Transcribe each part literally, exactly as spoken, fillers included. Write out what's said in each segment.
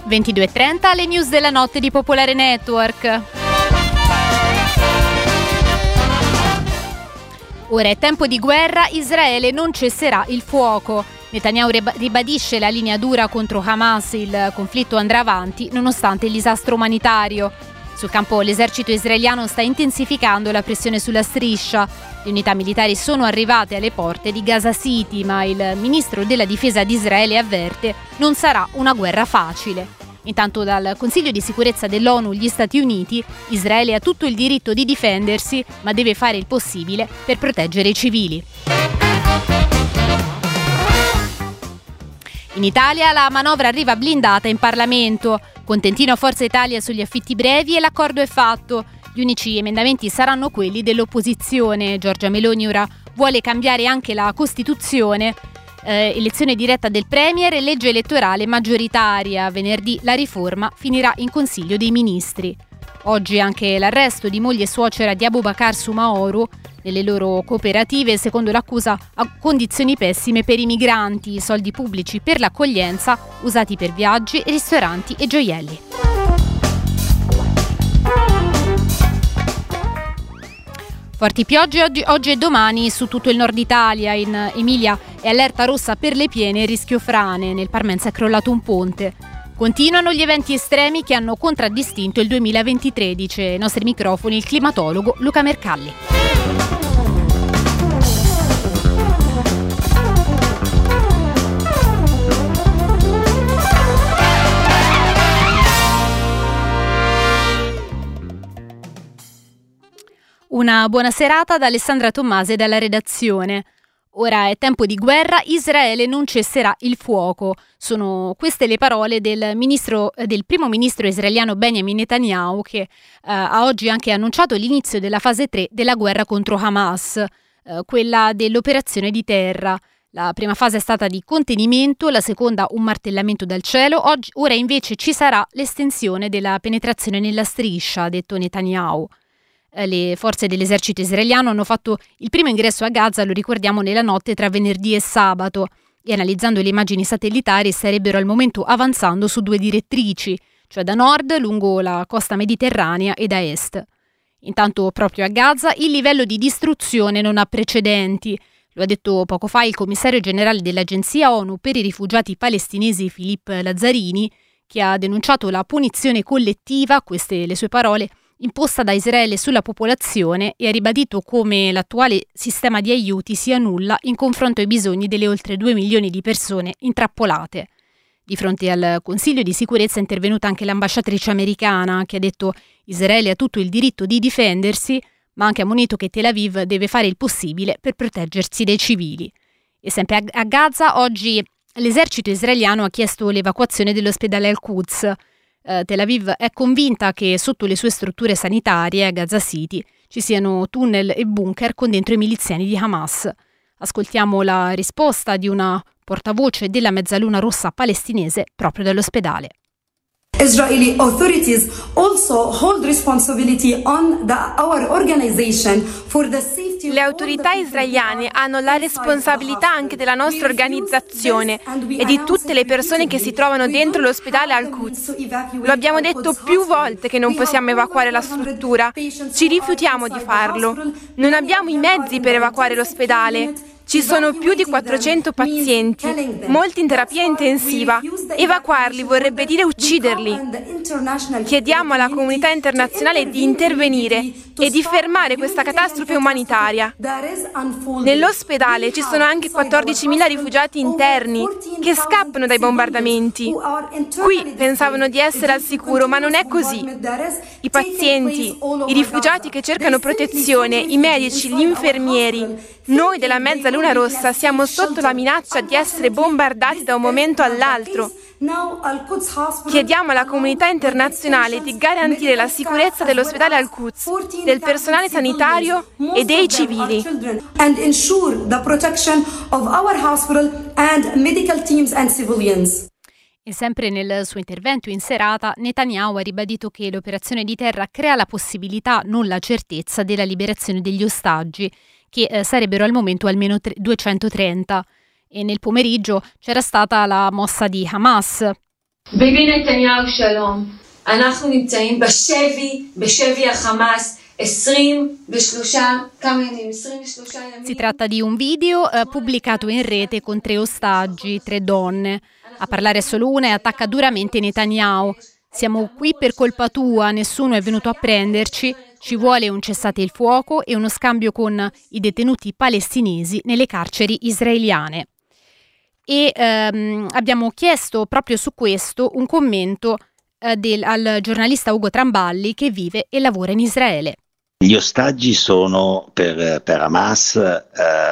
ventidue e trenta, le news della notte di Popolare Network. Ora è tempo di guerra, Israele non cesserà il fuoco. Netanyahu ribadisce la linea dura contro Hamas, il conflitto andrà avanti nonostante il disastro umanitario. Sul campo l'esercito israeliano sta intensificando la pressione sulla striscia. Le unità militari sono arrivate alle porte di Gaza City, ma il ministro della difesa di Israele avverte non sarà una guerra facile. Intanto dal Consiglio di sicurezza dell'ONU gli Stati Uniti, Israele ha tutto il diritto di difendersi, ma deve fare il possibile per proteggere i civili. In Italia la manovra arriva blindata in Parlamento. Contentino Forza Italia sugli affitti brevi e l'accordo è fatto. Gli unici emendamenti saranno quelli dell'opposizione. Giorgia Meloni ora vuole cambiare anche la Costituzione. Eh, elezione diretta del Premier e legge elettorale maggioritaria. Venerdì la riforma finirà in Consiglio dei Ministri. Oggi anche l'arresto di moglie e suocera di Abubakar Soumahoro. Nelle loro cooperative, secondo l'accusa, a condizioni pessime per i migranti, soldi pubblici per l'accoglienza usati per viaggi, ristoranti e gioielli. Forti piogge oggi, oggi e domani su tutto il nord Italia. In Emilia è allerta rossa per le piene e rischio frane. Nel Parmense è crollato un ponte. Continuano gli eventi estremi che hanno contraddistinto il duemilaventitré, dice ai nostri microfoni il climatologo Luca Mercalli. Una buona serata da Alessandra Tommasi e dalla redazione. Ora è tempo di guerra, Israele non cesserà il fuoco. Sono queste le parole del, ministro, del primo ministro israeliano Benjamin Netanyahu, che eh, ha oggi anche annunciato l'inizio della fase tre della guerra contro Hamas, eh, quella dell'operazione di terra. La prima fase è stata di contenimento, la seconda un martellamento dal cielo. Oggi, ora invece ci sarà l'estensione della penetrazione nella striscia, ha detto Netanyahu. Le forze dell'esercito israeliano hanno fatto il primo ingresso a Gaza, lo ricordiamo, nella notte tra venerdì e sabato, e analizzando le immagini satellitari starebbero al momento avanzando su due direttrici, cioè da nord lungo la costa mediterranea e da est. Intanto proprio a Gaza il livello di distruzione non ha precedenti. Lo ha detto poco fa il commissario generale dell'Agenzia ONU per i rifugiati palestinesi Philippe Lazzarini, che ha denunciato la punizione collettiva, queste le sue parole, imposta da Israele sulla popolazione, e ha ribadito come l'attuale sistema di aiuti sia nulla in confronto ai bisogni delle oltre due milioni di persone intrappolate. Di fronte al Consiglio di sicurezza è intervenuta anche l'ambasciatrice americana, che ha detto Israele ha tutto il diritto di difendersi, ma anche ammonito che Tel Aviv deve fare il possibile per proteggersi dai civili. E sempre a Gaza oggi l'esercito israeliano ha chiesto l'evacuazione dell'ospedale Al-Quds. Uh, Tel Aviv è convinta che sotto le sue strutture sanitarie a Gaza City ci siano tunnel e bunker con dentro i miliziani di Hamas. Ascoltiamo la risposta di una portavoce della Mezzaluna Rossa palestinese proprio dall'ospedale. Israeli authorities also hold responsibility on the, our organization for the safety. Le autorità israeliane hanno la responsabilità anche della nostra organizzazione e di tutte le persone che si trovano dentro l'ospedale Al-Quds. Lo abbiamo detto più volte che non possiamo evacuare la struttura. Ci rifiutiamo di farlo. Non abbiamo i mezzi per evacuare l'ospedale. Ci sono più di quattrocento pazienti, molti in terapia intensiva. Evacuarli vorrebbe dire ucciderli. Chiediamo alla comunità internazionale di intervenire e di fermare questa catastrofe umanitaria. Nell'ospedale ci sono anche quattordicimila rifugiati interni che scappano dai bombardamenti. Qui pensavano di essere al sicuro, ma non è così. I pazienti, i rifugiati che cercano protezione, i medici, gli infermieri, noi della Mezzaluna Rossa siamo sotto la minaccia di essere bombardati da un momento all'altro. Chiediamo alla comunità internazionale di garantire la sicurezza dell'ospedale Al-Quds, del personale sanitario e dei civili. And ensure the protection of our hospital and medical teams and civilians. E sempre nel suo intervento in serata, Netanyahu ha ribadito che l'operazione di terra crea la possibilità, non la certezza, della liberazione degli ostaggi, che eh, sarebbero al momento almeno duecentotrenta. E nel pomeriggio c'era stata la mossa di Hamas. ביבי נתניהו שלום. אנחנו נמצאים בשבי, בשבי החמאס. Si tratta di un video eh, pubblicato in rete con tre ostaggi, tre donne. A parlare solo una e attacca duramente Netanyahu. Siamo qui per colpa tua, nessuno è venuto a prenderci. Ci vuole un cessate il fuoco e uno scambio con i detenuti palestinesi nelle carceri israeliane. E ehm, abbiamo chiesto proprio su questo un commento eh, del, al giornalista Ugo Tramballi, che vive e lavora in Israele. Gli ostaggi sono per, per Hamas eh,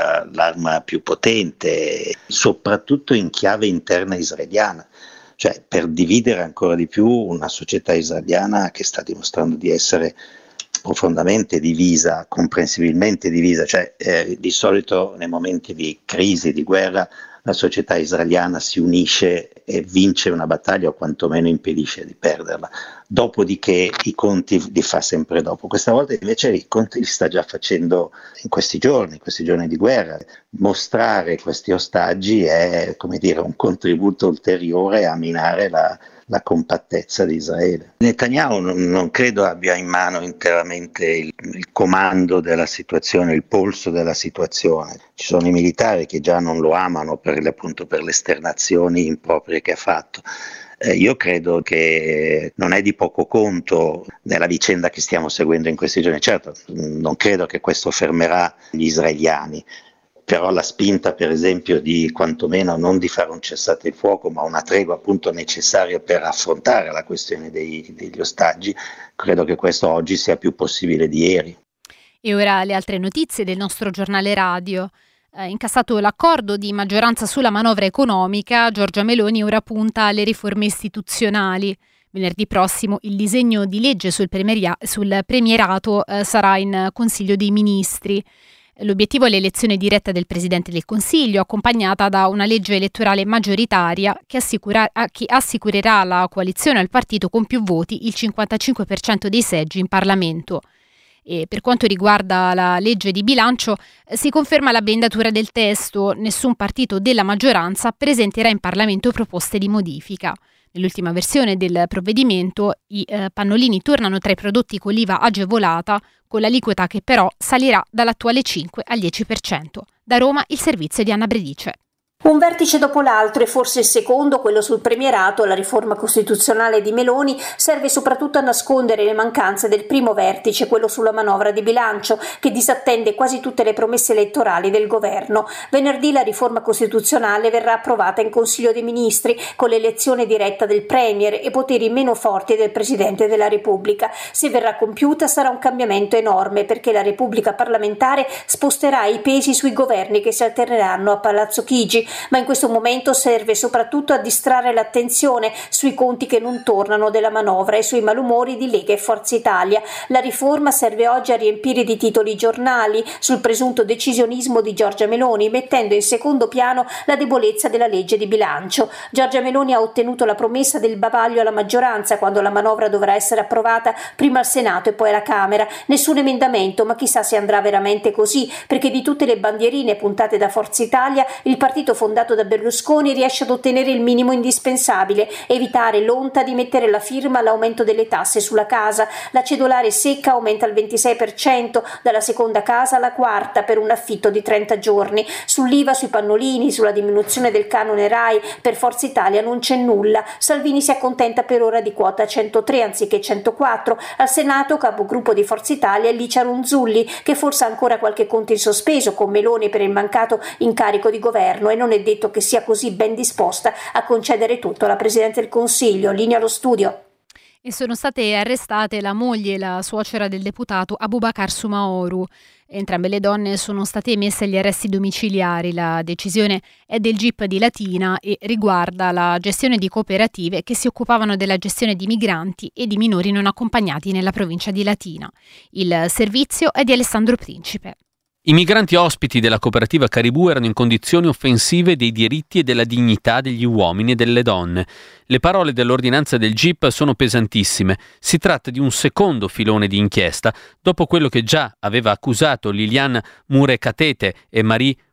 l'arma più potente, soprattutto in chiave interna israeliana, cioè per dividere ancora di più una società israeliana che sta dimostrando di essere profondamente divisa, comprensibilmente divisa, cioè eh, di solito nei momenti di crisi, di guerra, la società israeliana si unisce e vince una battaglia o quantomeno impedisce di perderla. Dopodiché i conti li fa sempre dopo. Questa volta invece i conti li sta già facendo in questi giorni, in questi giorni di guerra. Mostrare questi ostaggi è, come dire, un contributo ulteriore a minare la, la compattezza di Israele. Netanyahu non, non credo abbia in mano interamente il, il comando della situazione, il polso della situazione. Ci sono i militari che già non lo amano per, appunto, per le esternazioni improprie che ha fatto. Eh, io credo che non è di poco conto nella vicenda che stiamo seguendo in questi giorni. Certo, non credo che questo fermerà gli israeliani, però la spinta, per esempio, di quantomeno non di fare un cessate il fuoco, ma una tregua appunto necessaria per affrontare la questione dei, degli ostaggi, credo che questo oggi sia più possibile di ieri. E ora le altre notizie del nostro giornale radio. Eh, incassato l'accordo di maggioranza sulla manovra economica, Giorgia Meloni ora punta alle riforme istituzionali. Venerdì prossimo il disegno di legge sul, premieria- sul premierato eh, sarà in Consiglio dei Ministri. L'obiettivo è l'elezione diretta del Presidente del Consiglio, accompagnata da una legge elettorale maggioritaria che, assicura- che assicurerà alla coalizione al partito con più voti il cinquantacinque per cento dei seggi in Parlamento. E per quanto riguarda la legge di bilancio, si conferma la bendatura del testo. Nessun partito della maggioranza presenterà in Parlamento proposte di modifica. Nell'ultima versione del provvedimento i eh, pannolini tornano tra i prodotti con l'I V A agevolata, con l'aliquota che però salirà dall'attuale cinque al dieci per cento. Da Roma il servizio di Anna Bredice. Un vertice dopo l'altro, e forse il secondo, quello sul premierato, la riforma costituzionale di Meloni, serve soprattutto a nascondere le mancanze del primo vertice, quello sulla manovra di bilancio, che disattende quasi tutte le promesse elettorali del governo. Venerdì la riforma costituzionale verrà approvata in Consiglio dei Ministri, con l'elezione diretta del Premier e poteri meno forti del Presidente della Repubblica. Se verrà compiuta sarà un cambiamento enorme, perché la Repubblica parlamentare sposterà i pesi sui governi che si alterneranno a Palazzo Chigi, ma in questo momento serve soprattutto a distrarre l'attenzione sui conti che non tornano della manovra e sui malumori di Lega e Forza Italia. La riforma serve oggi a riempire di titoli i giornali sul presunto decisionismo di Giorgia Meloni, mettendo in secondo piano la debolezza della legge di bilancio. Giorgia Meloni ha ottenuto la promessa del bavaglio alla maggioranza quando la manovra dovrà essere approvata prima al Senato e poi alla Camera. Nessun emendamento, ma chissà se andrà veramente così, perché di tutte le bandierine puntate da Forza Italia, il partito fondato da Berlusconi riesce ad ottenere il minimo indispensabile, evitare l'onta di mettere la firma all'aumento delle tasse sulla casa. La cedolare secca aumenta al ventisei per cento, dalla seconda casa alla quarta per un affitto di trenta giorni. Sull'I V A, sui pannolini, sulla diminuzione del canone RAI, per Forza Italia non c'è nulla. Salvini si accontenta per ora di quota centotré anziché centoquattro. Al Senato, capogruppo di Forza Italia è Licia Ronzulli, che forse ha ancora qualche conto in sospeso con Meloni per il mancato incarico di governo, e non è detto che sia così ben disposta a concedere tutto alla Presidente del Consiglio. Linea allo studio. E sono state arrestate la moglie e la suocera del deputato Abubakar Soumaoro. Entrambe le donne sono state emesse agli arresti domiciliari. La decisione è del G I P di Latina e riguarda la gestione di cooperative che si occupavano della gestione di migranti e di minori non accompagnati nella provincia di Latina. Il servizio è di Alessandro Principe. I migranti ospiti della cooperativa Caribou erano in condizioni offensive dei diritti e della dignità degli uomini e delle donne. Le parole dell'ordinanza del G I P sono pesantissime. Si tratta di un secondo filone di inchiesta, dopo quello che già aveva accusato Liliane Murekatete e Marie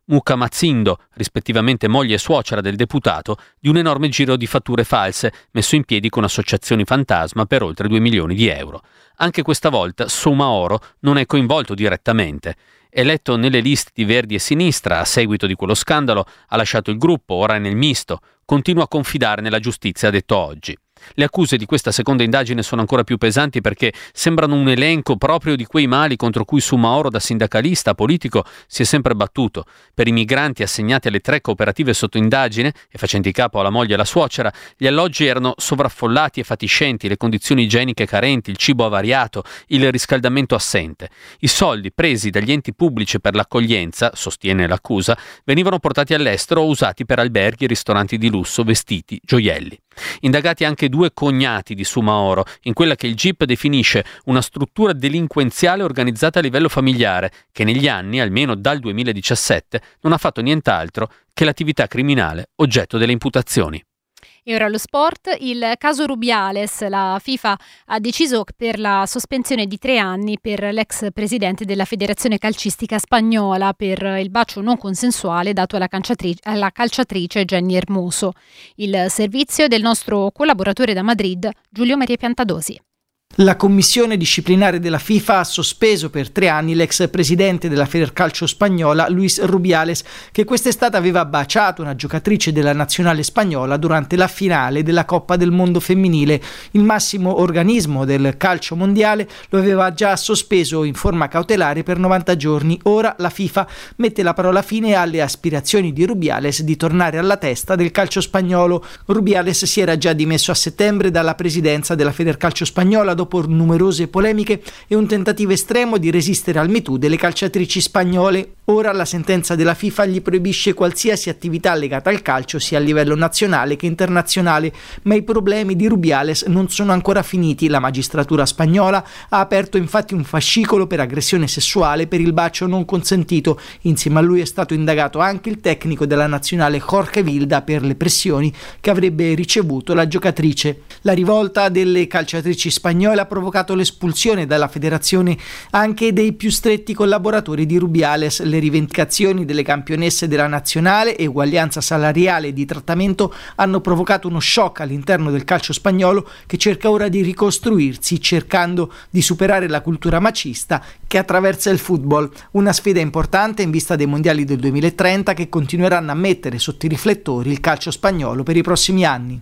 Muka Mazzindo, rispettivamente moglie e suocera del deputato, di un enorme giro di fatture false messo in piedi con associazioni fantasma per oltre due milioni di euro. Anche questa volta Soumahoro non è coinvolto direttamente. Eletto nelle liste di Verdi e Sinistra a seguito di quello scandalo, ha lasciato il gruppo, ora è nel misto. Continua a confidare nella giustizia, ha detto oggi. Le accuse di questa seconda indagine sono ancora più pesanti perché sembrano un elenco proprio di quei mali contro cui Soumahoro da sindacalista politico si è sempre battuto. Per i migranti assegnati alle tre cooperative sotto indagine e facenti capo alla moglie e alla suocera, gli alloggi erano sovraffollati e fatiscenti, le condizioni igieniche carenti, il cibo avariato, il riscaldamento assente. I soldi presi dagli enti pubblici per l'accoglienza, sostiene l'accusa, venivano portati all'estero o usati per alberghi e ristoranti di lusso, vestiti, gioielli. Indagati anche due cognati di Soumahoro, in quella che il G I P definisce una struttura delinquenziale organizzata a livello familiare, che negli anni, almeno dal duemiladiciassette, non ha fatto nient'altro che l'attività criminale oggetto delle imputazioni. E ora lo sport, il caso Rubiales. La FIFA ha deciso per la sospensione di tre anni per l'ex presidente della federazione calcistica spagnola per il bacio non consensuale dato alla calciatrice, alla calciatrice Jenny Hermoso. Il servizio del nostro collaboratore da Madrid, Giulio Maria Piantadosi. La commissione disciplinare della FIFA ha sospeso per tre anni l'ex presidente della Federcalcio spagnola Luis Rubiales, che quest'estate aveva baciato una giocatrice della nazionale spagnola durante la finale della Coppa del Mondo femminile. Il massimo organismo del calcio mondiale lo aveva già sospeso in forma cautelare per novanta giorni. Ora la FIFA mette la parola fine alle aspirazioni di Rubiales di tornare alla testa del calcio spagnolo. Rubiales si era già dimesso a settembre dalla presidenza della Federcalcio spagnola dopo numerose polemiche e un tentativo estremo di resistere al MeToo delle calciatrici spagnole. Ora la sentenza della FIFA gli proibisce qualsiasi attività legata al calcio sia a livello nazionale che internazionale, ma i problemi di Rubiales non sono ancora finiti. La magistratura spagnola ha aperto infatti un fascicolo per aggressione sessuale per il bacio non consentito. Insieme a lui è stato indagato anche il tecnico della nazionale Jorge Vilda per le pressioni che avrebbe ricevuto la giocatrice. La rivolta delle calciatrici spagnole ha provocato l'espulsione dalla federazione anche dei più stretti collaboratori di Rubiales. Le rivendicazioni delle campionesse della nazionale e uguaglianza salariale e di trattamento hanno provocato uno shock all'interno del calcio spagnolo, che cerca ora di ricostruirsi cercando di superare la cultura macista che attraversa il football. Una sfida importante in vista dei mondiali del duemilatrenta che continueranno a mettere sotto i riflettori il calcio spagnolo per i prossimi anni.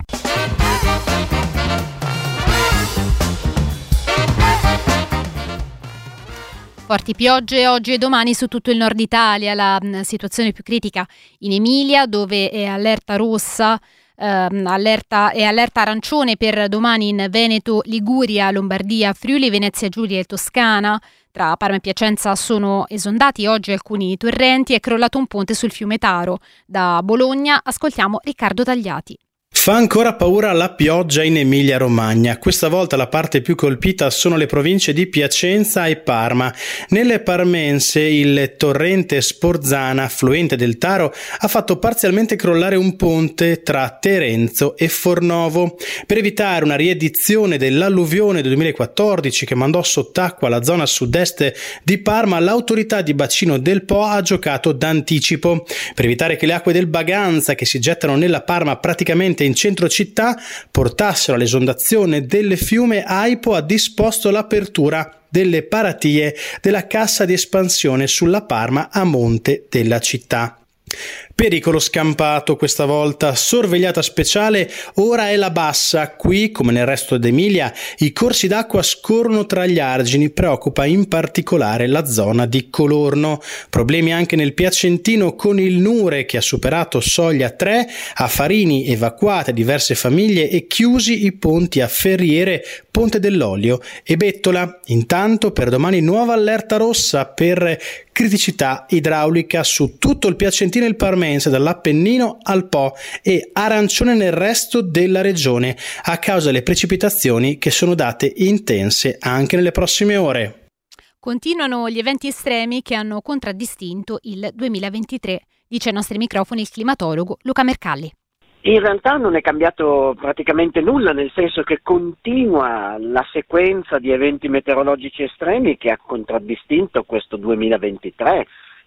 Forti piogge oggi e domani su tutto il nord Italia, la mh, situazione più critica in Emilia, dove è allerta rossa, ehm, allerta e allerta arancione per domani in Veneto, Liguria, Lombardia, Friuli, Venezia Giulia e Toscana. Tra Parma e Piacenza sono esondati oggi alcuni torrenti e è crollato un ponte sul fiume Taro. Da Bologna ascoltiamo Riccardo Tagliati. Fa ancora paura la pioggia in Emilia-Romagna. Questa volta la parte più colpita sono le province di Piacenza e Parma. Nelle parmense il torrente Sporzana, affluente del Taro, ha fatto parzialmente crollare un ponte tra Terenzo e Fornovo. Per evitare una riedizione dell'alluvione del duemilaquattordici che mandò sott'acqua la zona sud-est di Parma, l'autorità di bacino del Po ha giocato d'anticipo. Per evitare che le acque del Baganza, che si gettano nella Parma praticamente in centro città, portassero all'esondazione del fiume, Aipo ha disposto l'apertura delle paratie della cassa di espansione sulla Parma a monte della città. Pericolo scampato questa volta, sorvegliata speciale, ora è la Bassa. Qui, come nel resto d'Emilia, i corsi d'acqua scorrono tra gli argini, preoccupa in particolare la zona di Colorno. Problemi anche nel Piacentino con il Nure che ha superato soglia tre, a Farini evacuate diverse famiglie e chiusi i ponti a Ferriere, Ponte dell'Olio e Bettola. Intanto per domani nuova allerta rossa per criticità idraulica su tutto il Piacentino e il Parmense, dall'Appennino al Po, e arancione nel resto della regione a causa delle precipitazioni che sono date intense anche nelle prossime ore. Continuano gli eventi estremi che hanno contraddistinto il duemilaventitré, dice ai nostri microfoni il climatologo Luca Mercalli. In realtà non è cambiato praticamente nulla, nel senso che continua la sequenza di eventi meteorologici estremi che ha contraddistinto questo duemilaventitré.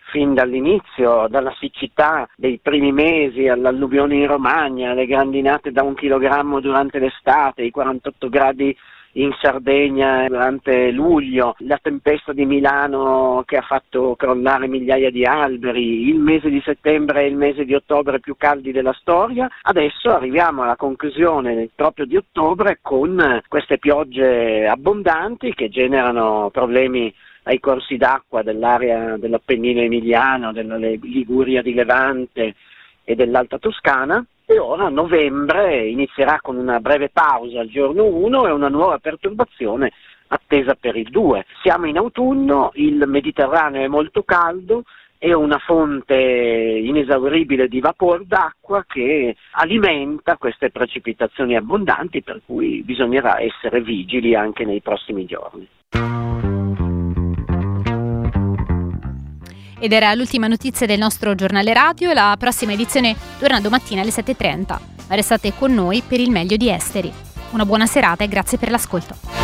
fin dall'inizio, dalla siccità dei primi mesi all'alluvione in Romagna, le grandinate da un chilogrammo durante l'estate, i quarantotto gradi in Sardegna durante luglio, la tempesta di Milano che ha fatto crollare migliaia di alberi, il mese di settembre e il mese di ottobre più caldi della storia. Adesso arriviamo alla conclusione proprio di ottobre con queste piogge abbondanti che generano problemi ai corsi d'acqua dell'area dell'Appennino emiliano, della Liguria di Levante e dell'Alta Toscana. E ora novembre inizierà con una breve pausa al giorno uno e una nuova perturbazione attesa per il due. Siamo in autunno, il Mediterraneo è molto caldo, è una fonte inesauribile di vapor d'acqua che alimenta queste precipitazioni abbondanti, per cui bisognerà essere vigili anche nei prossimi giorni. Ed era l'ultima notizia del nostro giornale radio. La prossima edizione torna domattina alle sette e trenta. Ma restate con noi per il meglio di Esteri. Una buona serata e grazie per l'ascolto.